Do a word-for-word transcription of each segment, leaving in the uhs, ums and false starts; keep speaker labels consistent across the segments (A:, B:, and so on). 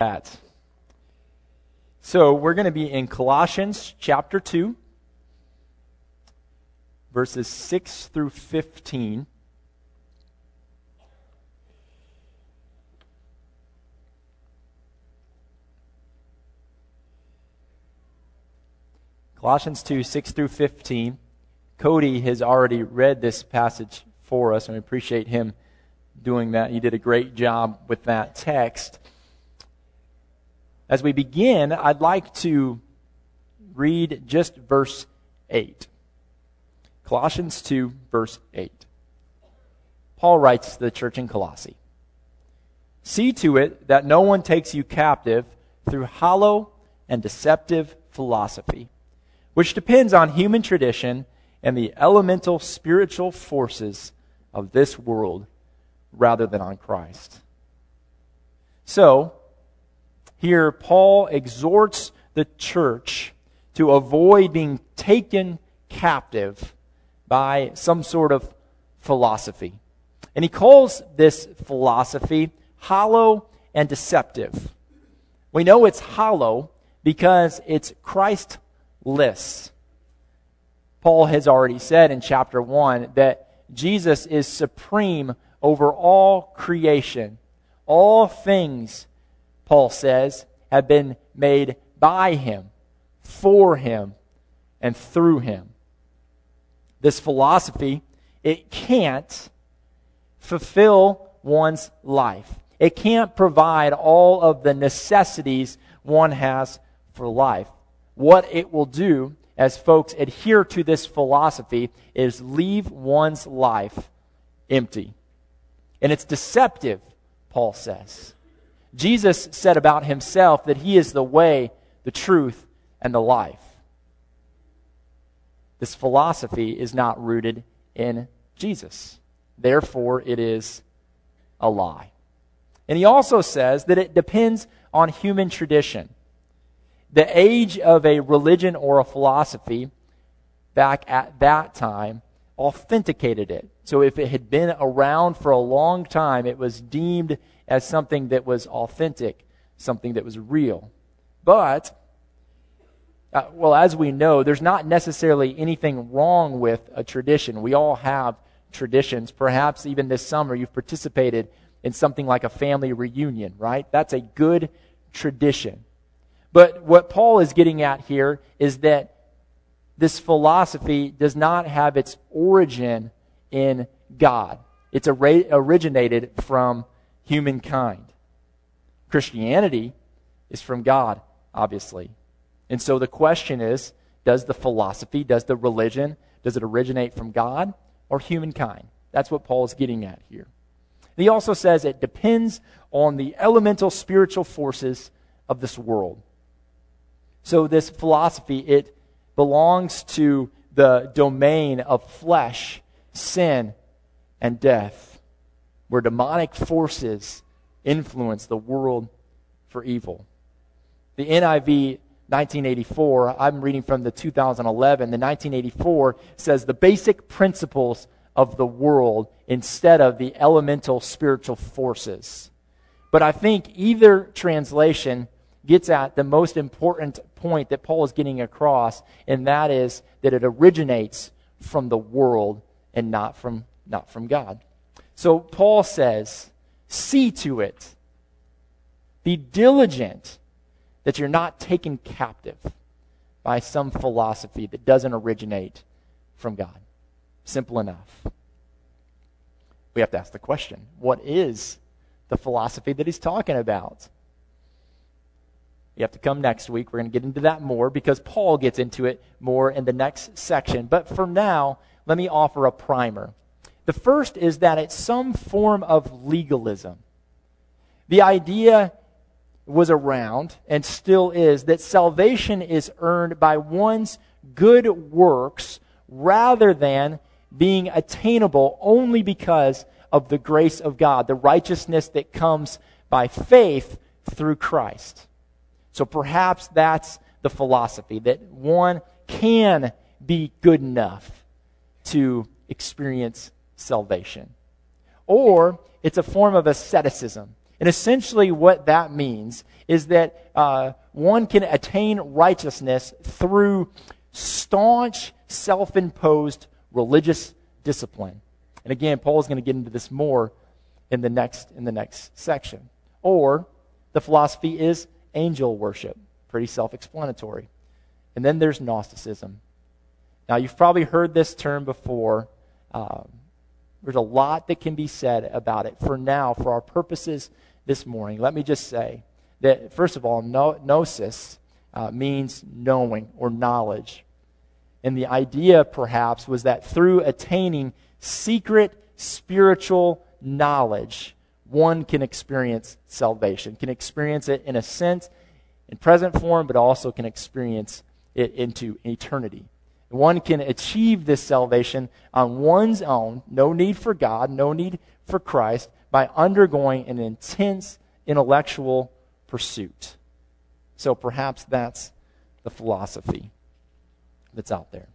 A: that. So we're going to be in Colossians chapter two, verses six through fifteen. Colossians two, six through fifteen. Cody has already read this passage for us, and we appreciate him doing that. He did a great job with that text. As we begin, I'd like to read just verse eight. Colossians two, verse eight. Paul writes to the church in Colossae, "See to it that no one takes you captive through hollow and deceptive philosophy, which depends on human tradition and the elemental spiritual forces of this world rather than on Christ." So, here Paul exhorts the church to avoid being taken captive by some sort of philosophy. And he calls this philosophy hollow and deceptive. We know it's hollow because it's Christless. Paul has already said in chapter one that Jesus is supreme over all creation. All things, Paul says, have been made by him, for him, and through him. This philosophy, it can't fulfill one's life. It can't provide all of the necessities one has for life. What it will do as folks adhere to this philosophy is leave one's life empty. And it's deceptive, Paul says. Jesus said about himself that he is the way, the truth, and the life. This philosophy is not rooted in Jesus. Therefore, it is a lie. And he also says that it depends on human tradition. The age of a religion or a philosophy back at that time authenticated it. So if it had been around for a long time, it was deemed as something that was authentic, something that was real. But, uh, well, as we know, there's not necessarily anything wrong with a tradition. We all have traditions. Perhaps even this summer you've participated in something like a family reunion, right? That's a good tradition. But what Paul is getting at here is that this philosophy does not have its origin in God. It's originated from humankind. Christianity is from God, obviously. And so the question is, does the philosophy, does the religion, does it originate from God or humankind? That's what Paul is getting at here. And he also says it depends on the elemental spiritual forces of this world. So this philosophy, it belongs to the domain of flesh, sin, and death, where demonic forces influence the world for evil. The N I V nineteen eighty-four, I'm reading from the two thousand eleven, the nineteen eighty-four says the basic principles of the world instead of the elemental spiritual forces. But I think either translation gets at the most important point that Paul is getting across, and that is that it originates from the world and not from not from God. So Paul says, see to it, be diligent that you're not taken captive by some philosophy that doesn't originate from God. Simple enough. We have to ask the question, what is the philosophy that he's talking about? You have to come next week. We're going to get into that more because Paul gets into it more in the next section. But for now, let me offer a primer. The first is that it's some form of legalism. The idea was around and still is that salvation is earned by one's good works rather than being attainable only because of the grace of God, the righteousness that comes by faith through Christ. So perhaps that's the philosophy, that one can be good enough to experience salvation. Or it's a form of asceticism. And essentially what that means is that uh, one can attain righteousness through staunch, self-imposed religious discipline. And again, Paul is going to get into this more in the next in the next section. Or the philosophy is angel worship. Pretty self-explanatory. And then there's Gnosticism. Now, you've probably heard this term before. Um, there's a lot that can be said about it. For now, for our purposes this morning, let me just say that, first of all, no, gnosis uh, means knowing or knowledge. And the idea, perhaps, was that through attaining secret spiritual knowledge, one can experience salvation, can experience it in a sense, in present form, but also can experience it into eternity. One can achieve this salvation on one's own, no need for God, no need for Christ, by undergoing an intense intellectual pursuit. So perhaps that's the philosophy that's out there.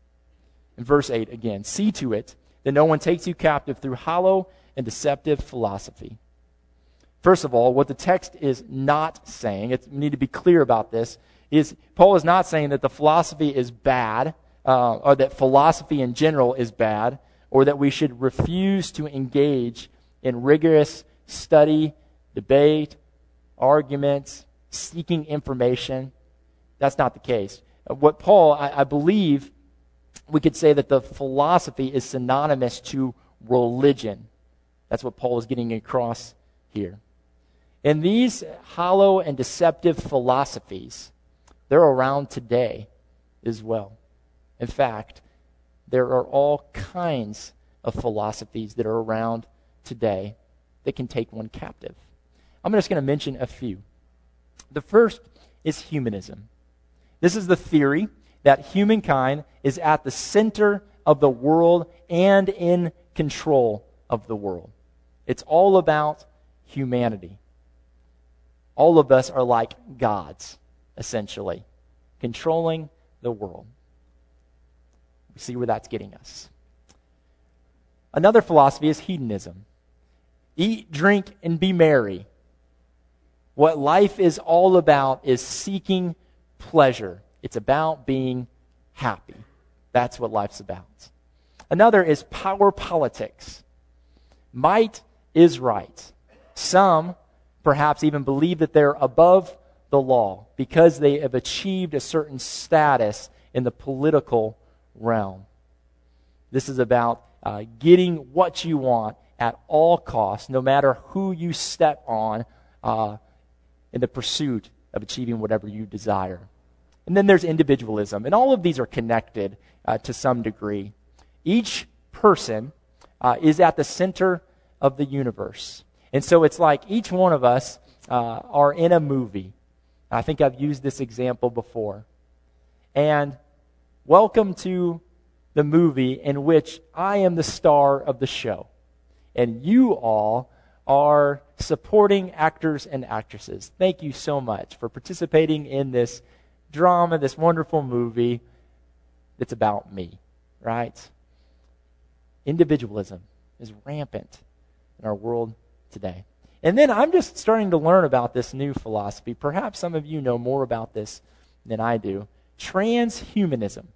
A: In verse eight, again, see to it that no one takes you captive through hollow and deceptive philosophy. First of all, what the text is not saying, it's, we need to be clear about this, is Paul is not saying that the philosophy is bad, uh, or that philosophy in general is bad, or that we should refuse to engage in rigorous study, debate, arguments, seeking information. That's not the case. What Paul, I, I believe, we could say that the philosophy is synonymous to religion. That's what Paul is getting across here. And these hollow and deceptive philosophies, they're around today as well. In fact, there are all kinds of philosophies that are around today that can take one captive. I'm just going to mention a few. The first is humanism. This is the theory that humankind is at the center of the world and in control of the world. It's all about humanity. All of us are like gods, essentially, controlling the world. We see where that's getting us. Another philosophy is hedonism. Eat, drink, and be merry. What life is all about is seeking pleasure. It's about being happy. That's what life's about. Another is power politics. Might is right. Some perhaps even believe that they're above the law because they have achieved a certain status in the political realm. This is about uh, getting what you want at all costs, no matter who you step on uh, in the pursuit of achieving whatever you desire. And then there's individualism, and all of these are connected uh, to some degree. Each person uh, is at the center of the universe. And so it's like each one of us uh, are in a movie. I think I've used this example before. And welcome to the movie in which I am the star of the show. And you all are supporting actors and actresses. Thank you so much for participating in this drama, this wonderful movie that's about me, right? Individualism is rampant in our world today. And then I'm just starting to learn about this new philosophy. Perhaps some of you know more about this than I do. Transhumanism.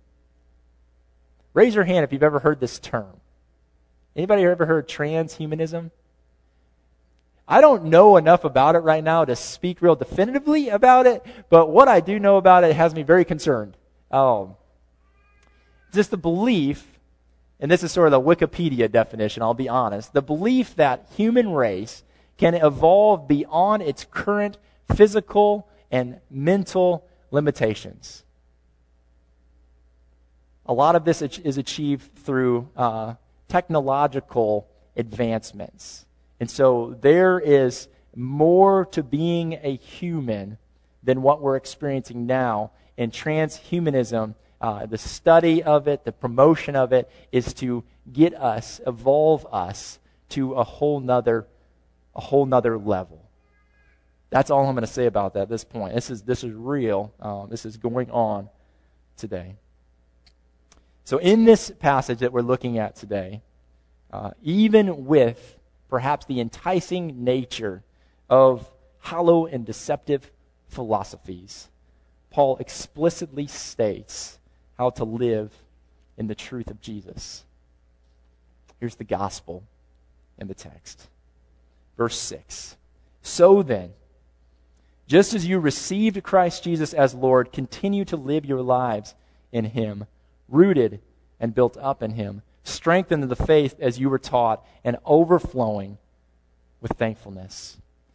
A: Raise your hand if you've ever heard this term. Anybody ever heard transhumanism? I don't know enough about it right now to speak real definitively about it, but what I do know about it has me very concerned. Um, just the belief, and this is sort of the Wikipedia definition, I'll be honest, the belief that human race can evolve beyond its current physical and mental limitations. A lot of this is achieved through uh, technological advancements. And so there is more to being a human than what we're experiencing now. And transhumanism, uh, the study of it, the promotion of it, is to get us, evolve us to a whole nother, a whole nother level. That's all I'm going to say about that at this point. This is this is real. Um, this is going on today. So in this passage that we're looking at today, uh, even with perhaps the enticing nature of hollow and deceptive philosophies, Paul explicitly states how to live in the truth of Jesus. Here's the gospel in the text. Verse six. So then, just as you received Christ Jesus as Lord, continue to live your lives in him, rooted and built up in him, strengthened in the faith as you were taught, and overflowing with thankfulness.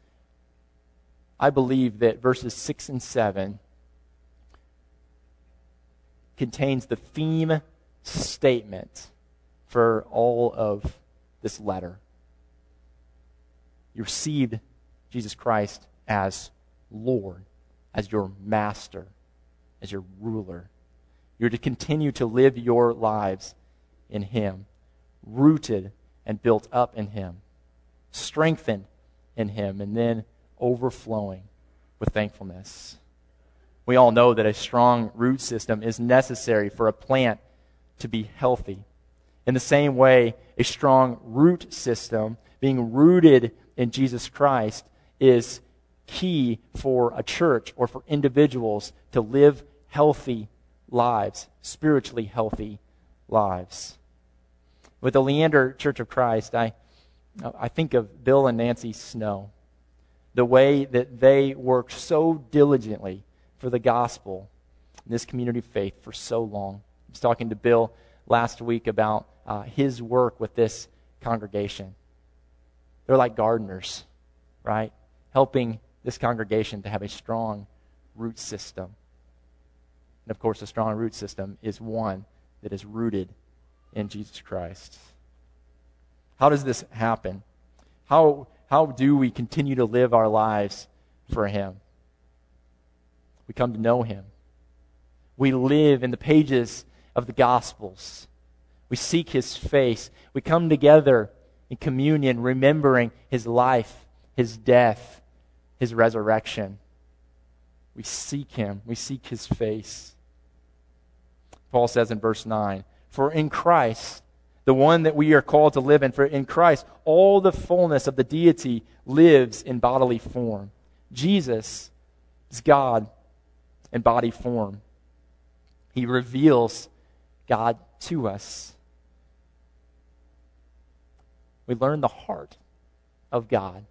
A: I believe that verses six and seven contains the theme statement for all of this letter. You received Jesus Christ as Lord, as your master, as your ruler. You're to continue to live your lives in him, rooted and built up in him, strengthened in him, and then overflowing with thankfulness. We all know that a strong root system is necessary for a plant to be healthy. In the same way, a strong root system, being rooted in Jesus Christ, is key for a church or for individuals to live healthy lives, spiritually healthy lives. With the Leander Church of Christ, I, I think of Bill and Nancy Snow, the way that they worked so diligently for the gospel in this community of faith for so long. I was talking to Bill last week about uh, his work with this congregation. They're like gardeners, right? Helping this congregation to have a strong root system. And of course, a strong root system is one that is rooted in Jesus Christ. How does this happen? How, how do we continue to live our lives for him? We come to know him. We live in the pages of the Gospels. We seek his face. We come together in communion, remembering his life, his death, his resurrection. We seek him. We seek his face. Paul says in verse nine, for in Christ, the one that we are called to live in, for in Christ, all the fullness of the deity lives in bodily form. Jesus is God in body form. He reveals God to us. We learn the heart of God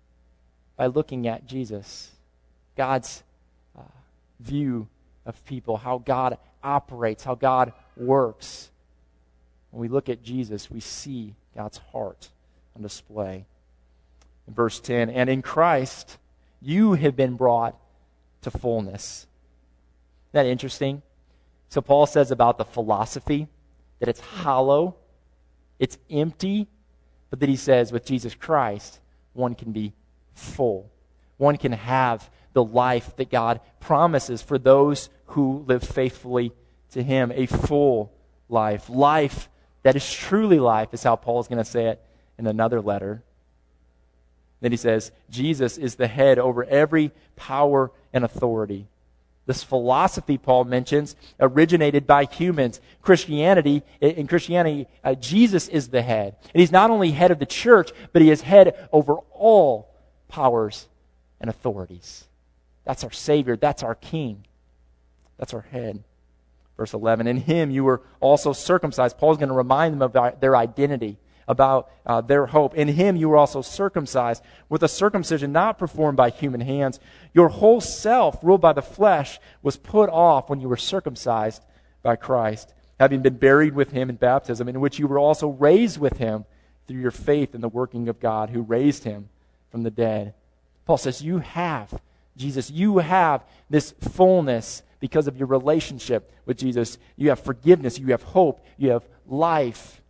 A: by looking at Jesus, God's uh, view of people, how God operates, how God works. When we look at Jesus, we see God's heart on display. In verse ten, and in Christ, you have been brought to fullness. Isn't that interesting? So Paul says about the philosophy that it's hollow, it's empty, but that he says with Jesus Christ, one can be full. One can have the life that God promises for those who live faithfully to him, a full life. Life that is truly life is how Paul is going to say it in another letter. Then he says, Jesus is the head over every power and authority. This philosophy, Paul mentions, originated by humans. Christianity, in Christianity, uh, Jesus is the head. And he's not only head of the church, but he is head over all powers and authorities. That's our Savior. That's our King. That's our head. Verse eleven, in him you were also circumcised. Paul's going to remind them of their identity, about uh, their hope. In him you were also circumcised with a circumcision not performed by human hands. Your whole self, ruled by the flesh, was put off when you were circumcised by Christ, having been buried with him in baptism, in which you were also raised with him through your faith in the working of God who raised him from the dead. Paul says, you have Jesus. You have this fullness because of your relationship with Jesus. You have forgiveness. You have hope. You have life.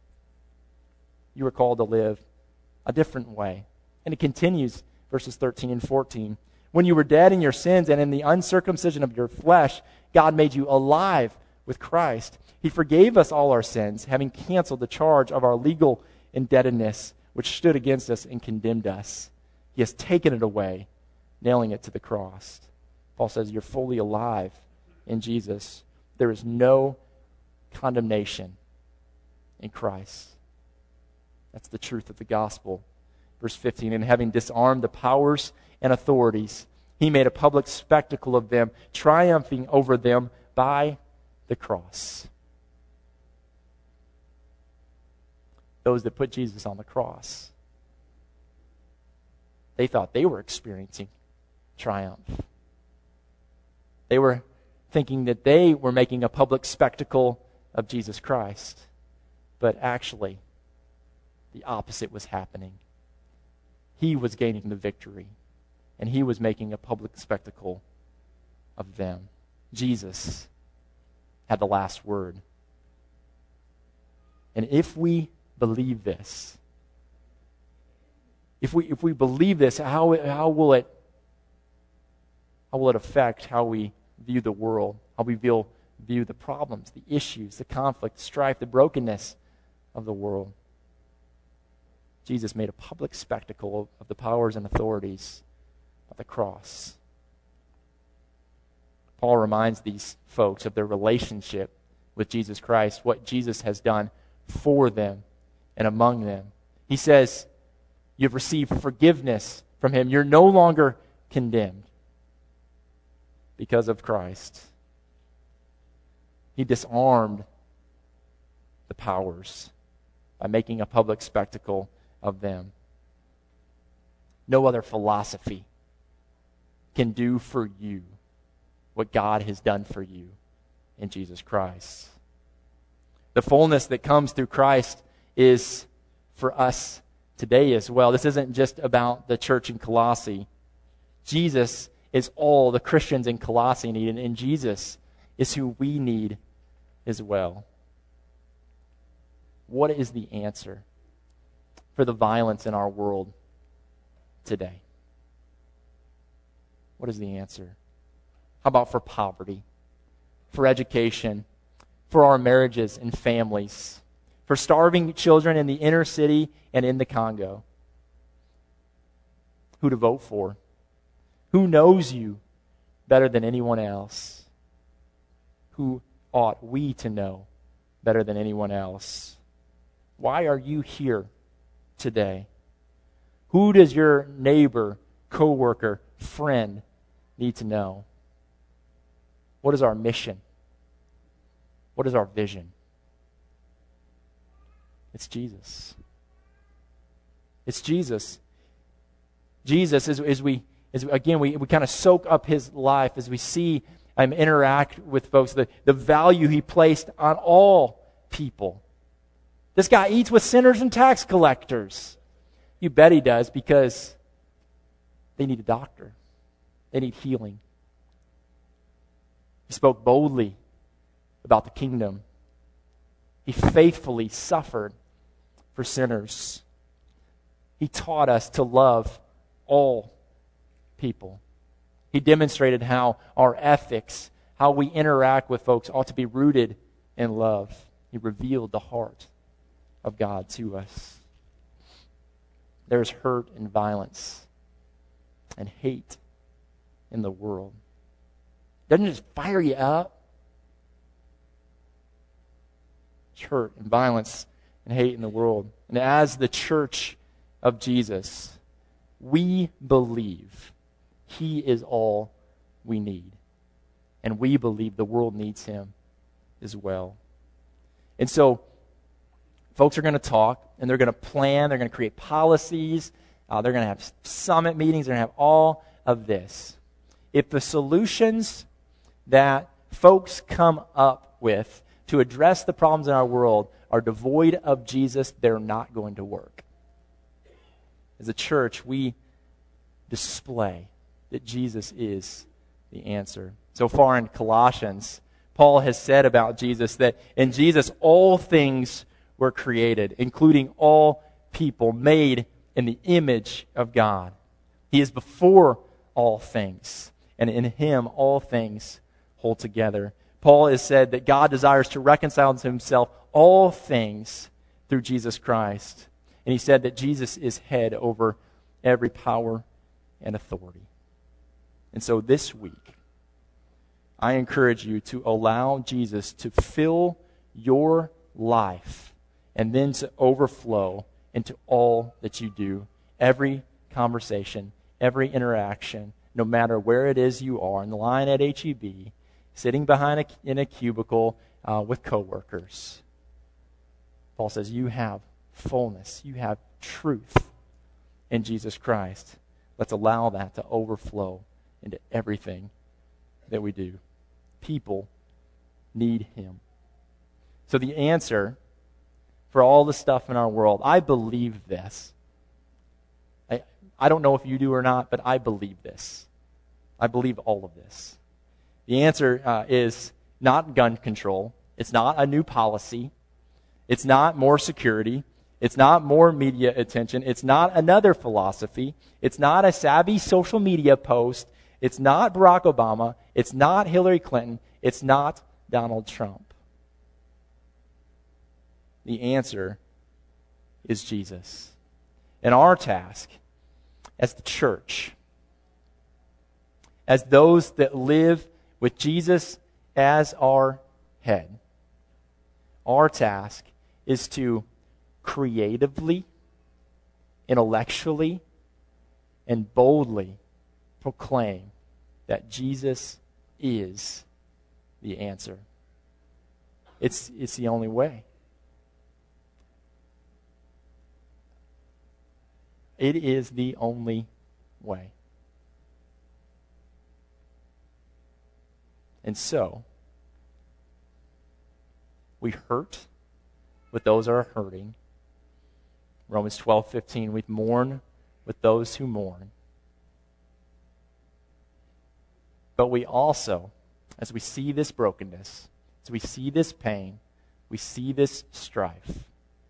A: You are called to live a different way. And it continues, verses thirteen and fourteen. When you were dead in your sins and in the uncircumcision of your flesh, God made you alive with Christ. He forgave us all our sins, having canceled the charge of our legal indebtedness, which stood against us and condemned us. He has taken it away, nailing it to the cross. Paul says you're fully alive in Jesus. There is no condemnation in Christ. That's the truth of the gospel. Verse fifteen, and having disarmed the powers and authorities, he made a public spectacle of them, triumphing over them by the cross. Those that put Jesus on the cross, they thought they were experiencing triumph. They were thinking that they were making a public spectacle of Jesus Christ. But actually, the opposite was happening. He was gaining the victory, and he was making a public spectacle of them. Jesus had the last word. And if we believe this, if we if we believe this, how how will it how will it affect how we view the world, how we view view the problems, the issues, the conflict, the strife, the brokenness of the world? Jesus made a public spectacle of the powers and authorities of the cross. Paul reminds these folks of their relationship with Jesus Christ, what Jesus has done for them and among them. He says, you've received forgiveness from him. You're no longer condemned because of Christ. He disarmed the powers by making a public spectacle of them. No other philosophy can do for you what God has done for you in Jesus Christ. The fullness that comes through Christ is for us today as well. This isn't just about the church in Colossae. Jesus is all the Christians in Colossae need, and Jesus is who we need as well. What is the answer for the violence in our world today? What is the answer? How about for poverty, for education, for our marriages and families, for starving children in the inner city and in the Congo? Who to vote for? Who knows you better than anyone else? Who ought we to know better than anyone else? Why are you here today? Who does your neighbor, coworker, friend need to know? What is our mission? What is our vision? It's Jesus. It's Jesus. Jesus, as, as we, as again, we, we kind of soak up his life as we see him interact with folks, the, the value he placed on all people. This guy eats with sinners and tax collectors. You bet he does, because they need a doctor. They need healing. He spoke boldly about the kingdom. He faithfully suffered for sinners. He taught us to love all people. He demonstrated how our ethics, how we interact with folks, ought to be rooted in love. He revealed the heart of God to us. There's hurt and violence and hate in the world. Doesn't it just fire you up? There's hurt and violence and hate in the world. And as the church of Jesus, we believe he is all we need. And we believe the world needs him as well. And so, folks are going to talk, and they're going to plan, they're going to create policies, uh, they're going to have summit meetings, they're going to have all of this. If the solutions that folks come up with to address the problems in our world are devoid of Jesus, they're not going to work. As a church, we display that Jesus is the answer. So far in Colossians, Paul has said about Jesus that in Jesus all things were created, including all people made in the image of God. He is before all things, and in him all things hold together. Paul has said that God desires to reconcile to himself all things through Jesus Christ. And he said that Jesus is head over every power and authority. And so this week, I encourage you to allow Jesus to fill your life and then to overflow into all that you do every conversation, every interaction, no matter where it is you are, in the line at H E B, sitting behind a, in a cubicle uh, with coworkers. Paul says you have fullness, you have truth in Jesus Christ. Let's allow that to overflow into everything that we do. People need him. So the answer for all the stuff in our world, I believe this. I, I don't know if you do or not, but I believe this. I believe all of this. The answer uh, is not gun control. It's not a new policy. It's not more security. It's not more media attention. It's not another philosophy. It's not a savvy social media post. It's not Barack Obama. It's not Hillary Clinton. It's not Donald Trump. The answer is Jesus. And our task as the church, as those that live with Jesus as our head, our task is to creatively, intellectually, and boldly proclaim that Jesus is the answer. It's, it's the only way. It is the only way. And so, we hurt with those who are hurting. Romans twelve fifteen, we mourn with those who mourn. But we also, as we see this brokenness, as we see this pain, we see this strife,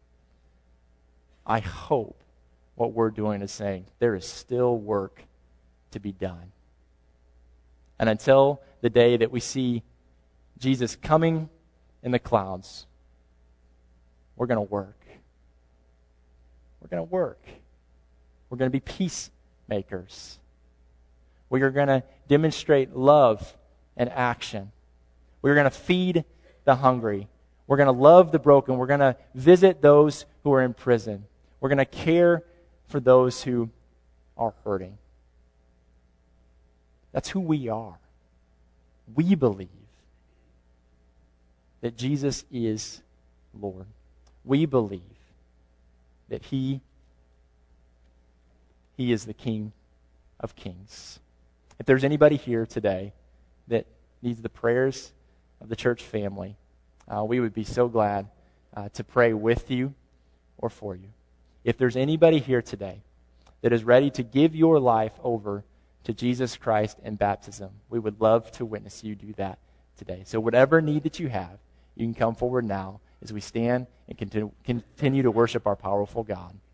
A: I hope what we're doing is saying there is still work to be done. And until the day that we see Jesus coming in the clouds, we're going to work. We're going to work. We're going to be peacemakers. We are going to demonstrate love and action. We're going to feed the hungry. We're going to love the broken. We're going to visit those who are in prison. We're going to care for those who are hurting. That's who we are. We believe that Jesus is Lord. We believe that He, He is the King of Kings. If there's anybody here today that needs the prayers of the church family, uh, we would be so glad uh, to pray with you or for you. If there's anybody here today that is ready to give your life over to Jesus Christ in baptism, we would love to witness you do that today. So whatever need that you have, you can come forward now as we stand and continue, continue to worship our powerful God.